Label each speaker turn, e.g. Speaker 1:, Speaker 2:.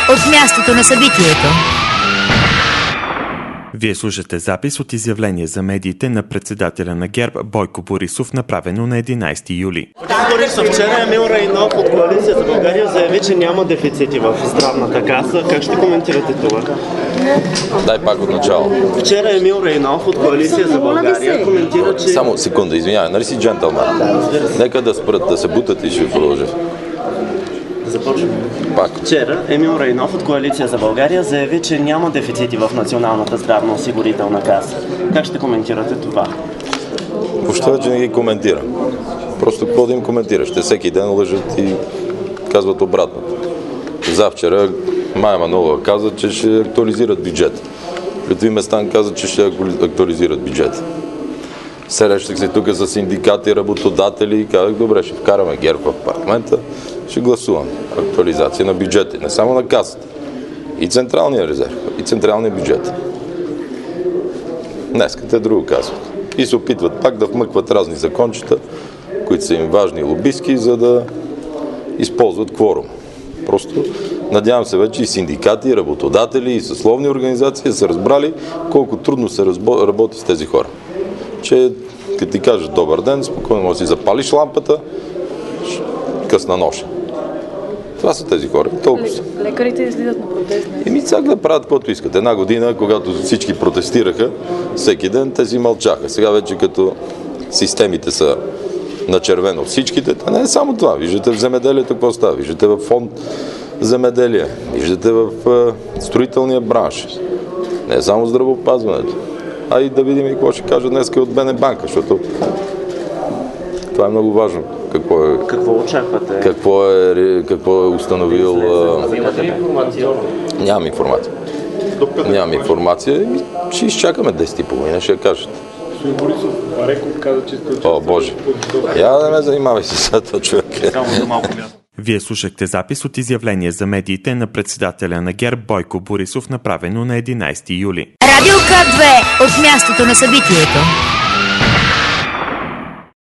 Speaker 1: от мястото на събитието.
Speaker 2: Вие слушате запис от изявление за медиите на председателя на ГЕРБ Бойко Борисов, направено на 11 юли.
Speaker 3: Борисов, вчера Емил Райнов от Коалиция за България заяви, че няма дефицити в здравната каса. Как ще коментирате това?
Speaker 4: Дай пак от начало.
Speaker 3: Вчера Емил Райнов от Коалиция за България коментира, че...
Speaker 4: Само секунда, извинявай, нали си джентълмен? Нека да спрат, да се бутат и ще продължа.
Speaker 3: Започваме.
Speaker 4: Пак.
Speaker 3: Вчера Емил Райнов от Коалиция за България заяви, че няма дефицити в Националната здравноосигурителна каса. Как ще коментирате това?
Speaker 4: Въобще вече не ги коментирам. Просто какво да им коментираш? Те всеки ден лъжат и казват обратното. Завчера Мая Манолова каза, че ще актуализират бюджет. Лютви Местан каза, че ще актуализират бюджет. Срещах се тук с синдикати, работодатели и казах, добре, ще вкараме ГЕРБ в парламента, ще гласуваме актуализация на бюджета, не само на касата. И централния резерв, и централния бюджет. Днеска те друго казват. И се опитват пак да вмъкват разни закончета, които са им важни и лобистки, за да използват кворум. Просто надявам се вече и синдикати, и работодатели, и съсловни организации са разбрали колко трудно се работи с тези хора. Че като ти кажеш добър ден, спокойно може да си запалиш лампата, късна нощ. Това са тези хора. Толкова са.
Speaker 5: Лекарите излизат на протест.
Speaker 4: Еми сега да правят каквото искат. Една година, когато всички протестираха, всеки ден те си мълчаха. Сега вече като системите са на червено всичките, не е само това. Виждате в земеделието какво става. Виждате в фонд земеделие. Виждате в строителния бранш. Не е само здравеопазването. А и да видим и какво ще кажа днес от БН банка, защото това е много важно.
Speaker 3: Какво очаквате?
Speaker 4: Какво е установил... Нямам информация. Нямам информация. Ще изчакаме 10:30, ще я кажат.
Speaker 6: Господин Борисов, Бареков каза, че сте...
Speaker 4: О, Боже. Я да не ме занимавай с това човек.
Speaker 2: Вие слушахте запис от изявление за медиите на председателя на ГЕРБ Бойко Борисов, направено на 11 юли.
Speaker 1: Радио К2 от мястото на събитието.